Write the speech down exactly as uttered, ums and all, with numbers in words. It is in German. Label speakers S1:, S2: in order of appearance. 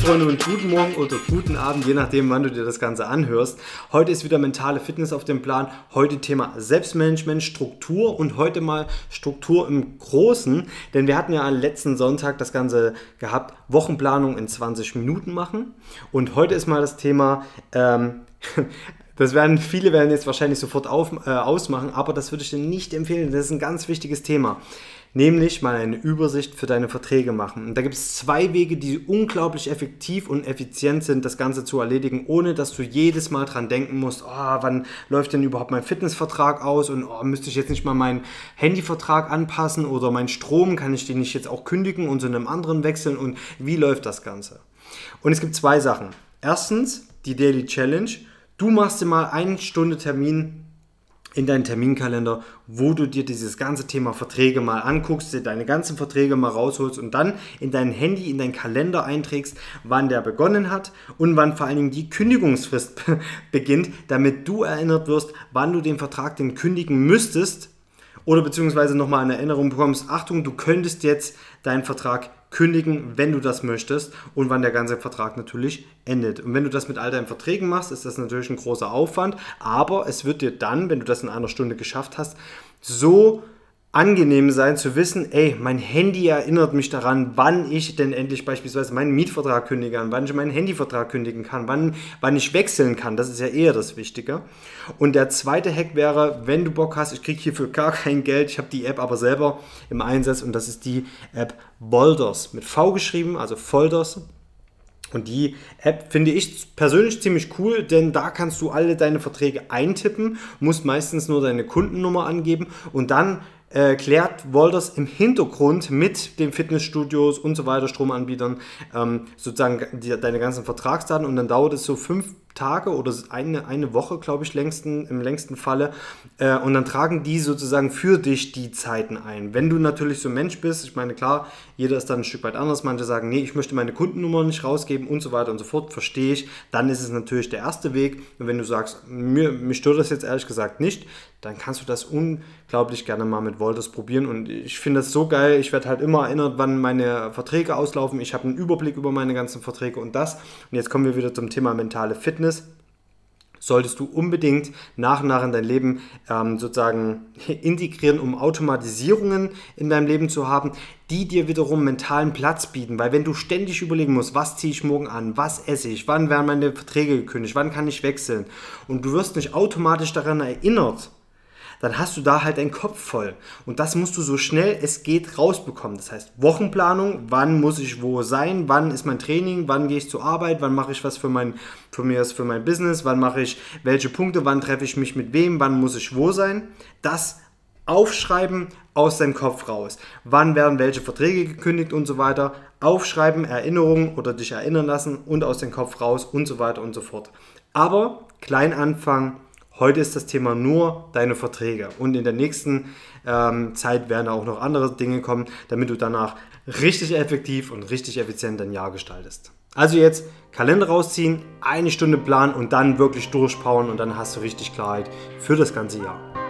S1: Fitnessfreunde und guten Morgen oder guten Abend, je nachdem, wann du dir das Ganze anhörst. Heute ist wieder mentale Fitness auf dem Plan. Heute Thema Selbstmanagement, Struktur und heute mal Struktur im Großen. Denn wir hatten ja am letzten Sonntag das Ganze gehabt, Wochenplanung in zwanzig Minuten machen. Und heute ist mal das Thema, ähm, das werden viele werden jetzt wahrscheinlich sofort auf, äh, ausmachen, aber das würde ich dir nicht empfehlen. Das ist ein ganz wichtiges Thema. Nämlich mal eine Übersicht für deine Verträge machen. Und da gibt es zwei Wege, die unglaublich effektiv und effizient sind, das Ganze zu erledigen, ohne dass du jedes Mal dran denken musst, oh, wann läuft denn überhaupt mein Fitnessvertrag aus und oh, müsste ich jetzt nicht mal meinen Handyvertrag anpassen oder meinen Strom, kann ich den nicht jetzt auch kündigen und zu einem anderen wechseln und wie läuft das Ganze? Und es gibt zwei Sachen. Erstens die Daily Challenge. Du machst dir mal eine Stunde Termin in deinen Terminkalender, wo du dir dieses ganze Thema Verträge mal anguckst, dir deine ganzen Verträge mal rausholst und dann in dein Handy, in deinen Kalender einträgst, wann der begonnen hat und wann vor allen Dingen die Kündigungsfrist beginnt, damit du erinnert wirst, wann du den Vertrag denn kündigen müsstest oder beziehungsweise nochmal eine Erinnerung bekommst, Achtung, du könntest jetzt deinen Vertrag kündigen, wenn du das möchtest und wann der ganze Vertrag natürlich endet. Und wenn du das mit all deinen Verträgen machst, ist das natürlich ein großer Aufwand, aber es wird dir dann, wenn du das in einer Stunde geschafft hast, so angenehm sein zu wissen, ey, mein Handy erinnert mich daran, wann ich denn endlich beispielsweise meinen Mietvertrag kündigen kann, wann ich meinen Handyvertrag kündigen kann, wann, wann ich wechseln kann. Das ist ja eher das Wichtige. Und der zweite Hack wäre, wenn du Bock hast, ich kriege hierfür gar kein Geld, ich habe die App aber selber im Einsatz und das ist die App Folders, mit V geschrieben, also Folders. Und die App finde ich persönlich ziemlich cool, denn da kannst du alle deine Verträge eintippen, musst meistens nur deine Kundennummer angeben und dann äh, klärt Folders im Hintergrund mit den Fitnessstudios und so weiter, Stromanbietern, ähm, sozusagen die, deine ganzen Vertragsdaten und dann dauert es so fünf Tage oder eine, eine Woche, glaube ich, längsten, im längsten Falle. Äh, und dann tragen die sozusagen für dich die Zeiten ein. Wenn du natürlich so ein Mensch bist, ich meine, klar, jeder ist dann ein Stück weit anders. Manche sagen, nee, ich möchte meine Kundennummer nicht rausgeben und so weiter und so fort, verstehe ich. Dann ist es natürlich der erste Weg. Und wenn du sagst, mir, mich stört das jetzt ehrlich gesagt nicht, dann kannst du das unglaublich gerne mal mit Folders probieren. Und ich finde das so geil. Ich werde halt immer erinnert, wann meine Verträge auslaufen. Ich habe einen Überblick über meine ganzen Verträge und das. Und jetzt kommen wir wieder zum Thema mentale Fitness. Solltest du unbedingt nach und nach in dein Leben ähm, sozusagen integrieren, um Automatisierungen in deinem Leben zu haben, die dir wiederum mentalen Platz bieten. Weil wenn du ständig überlegen musst, was ziehe ich morgen an, was esse ich, wann werden meine Verträge gekündigt, wann kann ich wechseln und du wirst nicht automatisch daran erinnert, dann hast du da halt deinen Kopf voll. Und das musst du so schnell es geht rausbekommen. Das heißt Wochenplanung, wann muss ich wo sein, wann ist mein Training, wann gehe ich zur Arbeit, wann mache ich was für mein, für mir, für mein Business, wann mache ich welche Punkte, wann treffe ich mich mit wem, wann muss ich wo sein. Das aufschreiben aus deinem Kopf raus. Wann werden welche Verträge gekündigt und so weiter. Aufschreiben, Erinnerungen oder dich erinnern lassen und aus dem Kopf raus und so weiter und so fort. Aber klein anfangen. Heute ist das Thema nur deine Verträge und in der nächsten ähm, Zeit werden auch noch andere Dinge kommen, damit du danach richtig effektiv und richtig effizient dein Jahr gestaltest. Also jetzt Kalender rausziehen, eine Stunde planen und dann wirklich durchpowern und dann hast du richtig Klarheit für das ganze Jahr.